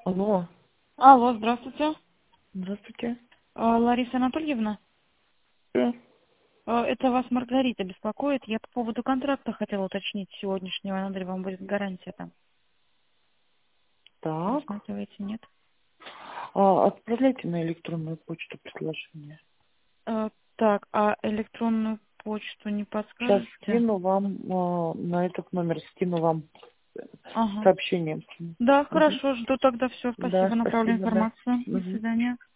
Алло, Алло, здравствуйте. здравствуйте. Лариса Анатольевна, Э, это вас Маргарита беспокоит. Я по поводу контракта хотела уточнить сегодняшнего. Надо ли вам будет гарантия там? Так, Рассматриваете, нет? отправляйте на электронную почту предложение. Так, а электронную почту не Сейчас подскажете? скину вам, на этот номер скину вам Ага. сообщение. Да, Мгм. хорошо, жду тогда все. Да, Спасибо, направлю спасибо, да. информацию. До Мгм. свидания.